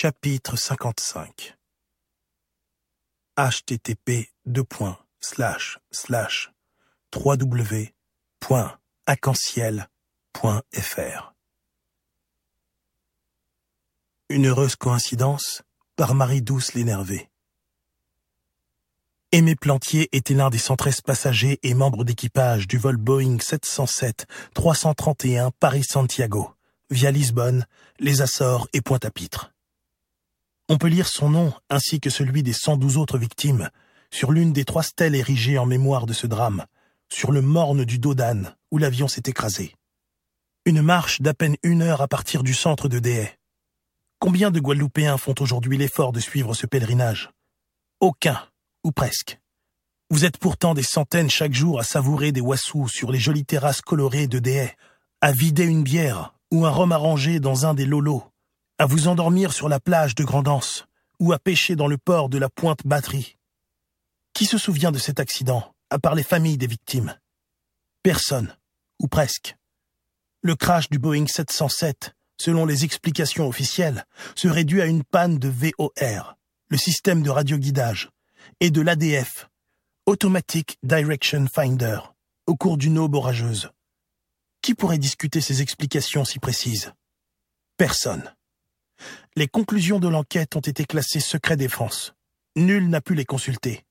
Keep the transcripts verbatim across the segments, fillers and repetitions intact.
Chapitre cinquante-cinq H T T P deux points slash slash w w w point arc-en-ciel point f r Une heureuse coïncidence par Marie-Douce L'Énervée. Aimé Plantier était l'un des cent treize passagers et membres d'équipage du vol Boeing sept cent sept trois cent trente et un Paris-Santiago, via Lisbonne, les Açores et Pointe-à-Pitre. On peut lire son nom, ainsi que celui des cent douze autres victimes, sur l'une des trois stèles érigées en mémoire de ce drame, sur le morne du dos d'âne, où l'avion s'est écrasé. Une marche d'à peine une heure à partir du centre de Déhay. Combien de Guadeloupéens font aujourd'hui l'effort de suivre ce pèlerinage? Aucun, ou presque. Vous êtes pourtant des centaines chaque jour à savourer des wassous sur les jolies terrasses colorées de Déhay, à vider une bière ou un rhum arrangé dans un des lolos, à vous endormir sur la plage de Grand'Anse ou à pêcher dans le port de la Pointe-Batterie. Qui se souvient de cet accident, à part les familles des victimes? Personne, ou presque. Le crash du Boeing sept cent sept, selon les explications officielles, serait dû à une panne de V O R, le système de radioguidage, et de l'A D F, Automatic Direction Finder, au cours d'une aube orageuse. Qui pourrait discuter ces explications si précises? Personne. Les conclusions de l'enquête ont été classées secret défense. Nul n'a pu les consulter.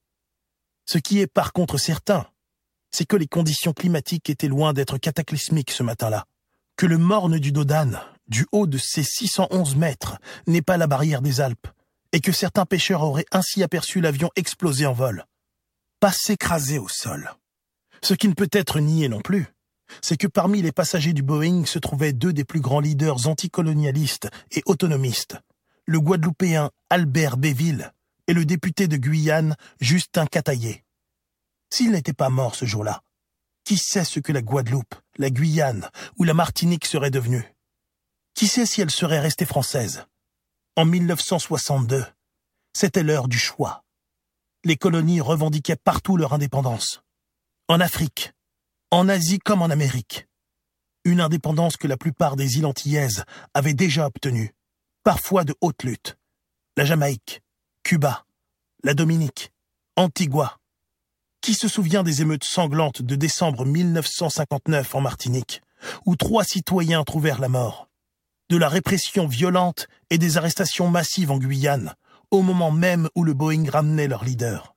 Ce qui est par contre certain, c'est que les conditions climatiques étaient loin d'être cataclysmiques ce matin-là, que le morne du dos d'âne, du haut de ses six cent onze mètres, n'est pas la barrière des Alpes, et que certains pêcheurs auraient ainsi aperçu l'avion exploser en vol. Pas s'écraser au sol. Ce qui ne peut être nié non plus, c'est que parmi les passagers du Boeing se trouvaient deux des plus grands leaders anticolonialistes et autonomistes, le Guadeloupéen Albert Béville et le député de Guyane Justin Cataillé. S'ils n'étaient pas morts ce jour-là, qui sait ce que la Guadeloupe, la Guyane ou la Martinique seraient devenues? Qui sait si elles seraient restées françaises? En mille neuf cent soixante-deux, c'était l'heure du choix. Les colonies revendiquaient partout leur indépendance. En Afrique, en Asie comme en Amérique. Une indépendance que la plupart des îles antillaises avaient déjà obtenue, parfois de haute lutte. La Jamaïque, Cuba, la Dominique, Antigua. Qui se souvient des émeutes sanglantes de décembre mille neuf cent cinquante-neuf en Martinique, où trois citoyens trouvèrent la mort? De la répression violente et des arrestations massives en Guyane, au moment même où le Boeing ramenait leur leader.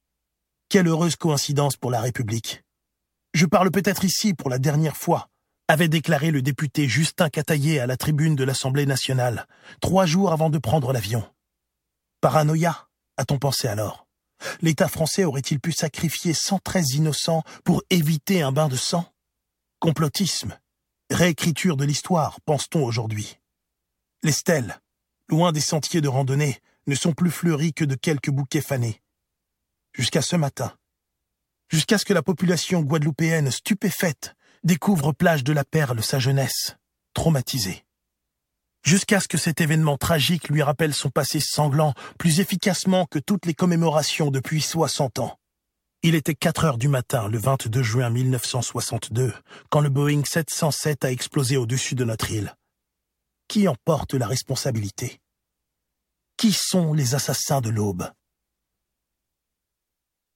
Quelle heureuse coïncidence pour la République. Je parle peut-être ici pour la dernière fois, avait déclaré le député Justin Cataillé à la tribune de l'Assemblée nationale, trois jours avant de prendre l'avion. Paranoïa, a-t-on pensé alors? L'État français aurait-il pu sacrifier cent treize innocents pour éviter un bain de sang? Complotisme, réécriture de l'histoire, pense-t-on aujourd'hui. Les stèles, loin des sentiers de randonnée, ne sont plus fleuries que de quelques bouquets fanés. Jusqu'à ce matin. Jusqu'à ce que la population guadeloupéenne stupéfaite découvre plage de la Perle sa jeunesse, traumatisée. Jusqu'à ce que cet événement tragique lui rappelle son passé sanglant plus efficacement que toutes les commémorations depuis soixante ans. Il était quatre heures du matin, le vingt-deux juin mille neuf cent soixante-deux, quand le Boeing sept cent sept a explosé au-dessus de notre île. Qui en porte la responsabilité? Qui sont les assassins de l'aube?